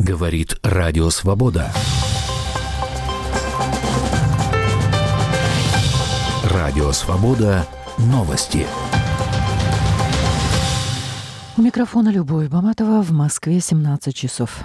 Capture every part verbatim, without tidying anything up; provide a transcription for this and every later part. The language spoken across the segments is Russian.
Говорит Радио Свобода. Радио Свобода. Новости. У микрофона Любовь Баматова. В Москве семнадцать часов.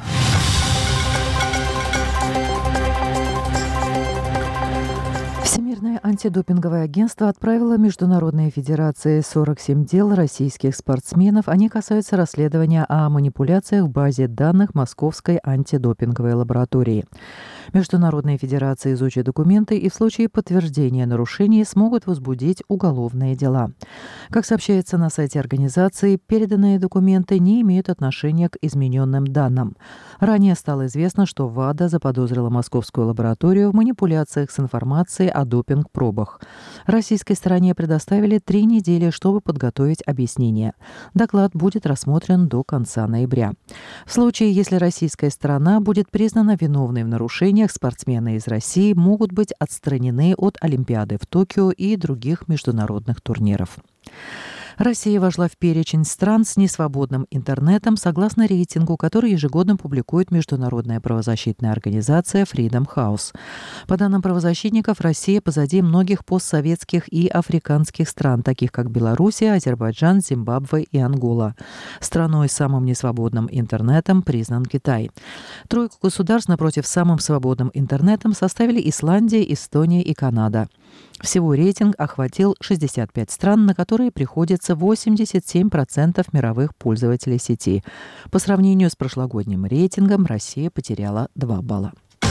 Всемирное антидопинговое агентство отправило Международной Федерации сорок семь дел российских спортсменов. Они касаются расследования о манипуляциях в базе данных Московской антидопинговой лаборатории. Международные федерации изучат документы и в случае подтверждения нарушений смогут возбудить уголовные дела. Как сообщается на сайте организации, переданные документы не имеют отношения к измененным данным. Ранее стало известно, что ВАДА заподозрила московскую лабораторию в манипуляциях с информацией о допинг-пробах. Российской стороне предоставили три недели, чтобы подготовить объяснение. Доклад будет рассмотрен до конца ноября. В случае, если российская сторона будет признана виновной в нарушениях, спортсмены из России могут быть отстранены от Олимпиады в Токио и других международных турниров. Россия вошла в перечень стран с несвободным интернетом согласно рейтингу, который ежегодно публикует международная правозащитная организация Freedom House. По данным правозащитников, Россия позади многих постсоветских и африканских стран, таких как Белоруссия, Азербайджан, Зимбабве и Ангола. Страной с самым несвободным интернетом признан Китай. Тройку государств напротив самым свободным интернетом составили Исландия, Эстония и Канада. Всего рейтинг охватил шестьдесят пять стран, на которые приходится восемьдесят семь процентов мировых пользователей сети. По сравнению с прошлогодним рейтингом Россия потеряла два балла.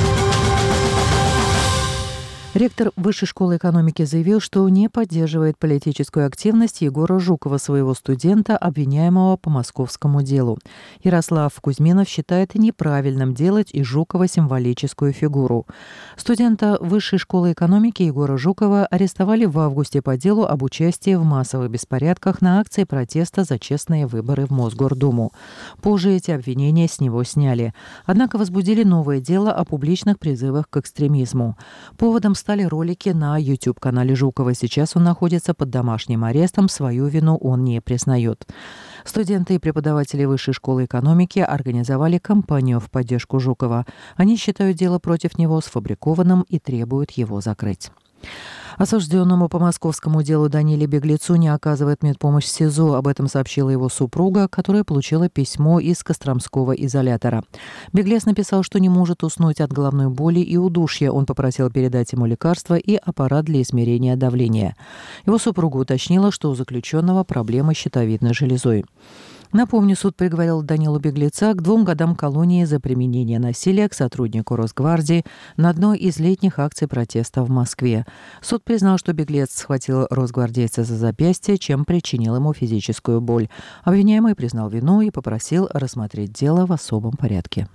Ректор Высшей школы экономики заявил, что не поддерживает политическую активность Егора Жукова, своего студента, обвиняемого по московскому делу. Ярослав Кузьминов считает неправильным делать из Жукова символическую фигуру. Студента Высшей школы экономики Егора Жукова арестовали в августе по делу об участии в массовых беспорядках на акции протеста за честные выборы в Мосгордуму. Позже эти обвинения с него сняли. Однако возбудили новое дело о публичных призывах к экстремизму. Поводом стали ролики на YouTube-канале Жукова. Сейчас он находится под домашним арестом, свою вину он не признает. Студенты и преподаватели Высшей школы экономики организовали кампанию в поддержку Жукова. Они считают дело против него сфабрикованным и требуют его закрыть. Осужденному по московскому делу Даниле Беглецу не оказывает медпомощь в СИЗО. Об этом сообщила его супруга, которая получила письмо из Костромского изолятора. Беглец написал, что не может уснуть от головной боли и удушья. Он попросил передать ему лекарства и аппарат для измерения давления. Его супруга уточнила, что у заключенного проблемы с щитовидной железой. Напомню, суд приговорил Данилу Беглеца к двум годам колонии за применение насилия к сотруднику Росгвардии на одной из летних акций протеста в Москве. Суд признал, что Беглец схватил росгвардейца за запястье, чем причинил ему физическую боль. Обвиняемый признал вину и попросил рассмотреть дело в особом порядке.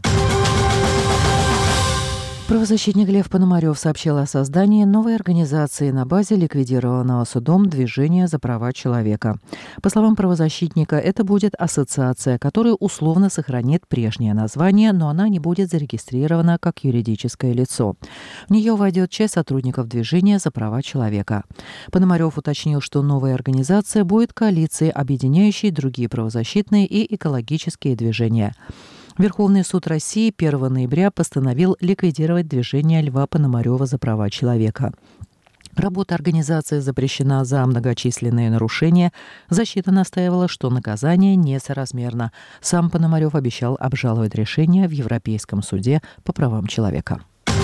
Правозащитник Лев Пономарев сообщил о создании новой организации на базе ликвидированного судом движения за права человека. По словам правозащитника, это будет ассоциация, которая условно сохранит прежнее название, но она не будет зарегистрирована как юридическое лицо. В нее войдет часть сотрудников движения за права человека. Пономарев уточнил, что новая организация будет коалицией, объединяющей другие правозащитные и экологические движения. Верховный суд России первого ноября постановил ликвидировать движение Льва Пономарева за права человека. Работа организации запрещена за многочисленные нарушения. Защита настаивала, что наказание несоразмерно. Сам Пономарев обещал обжаловать решение в Европейском суде по правам человека.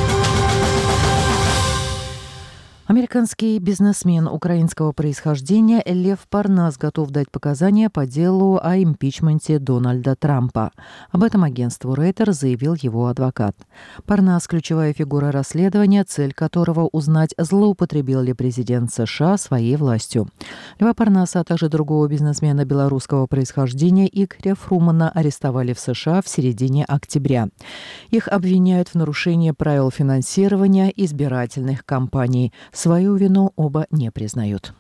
Американский бизнесмен украинского происхождения Лев Парнас готов дать показания по делу о импичменте Дональда Трампа. Об этом агентству Рейтер заявил его адвокат. Парнас – ключевая фигура расследования, цель которого узнать, злоупотребил ли президент США своей властью. Льва Парнаса, а также другого бизнесмена белорусского происхождения Игоря Фрумана арестовали в США в середине октября. Их обвиняют в нарушении правил финансирования избирательных кампаний. Свою вину оба не признают.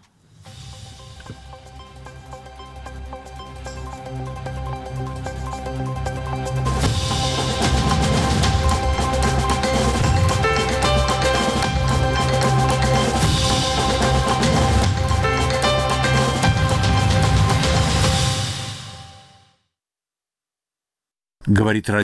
Говорит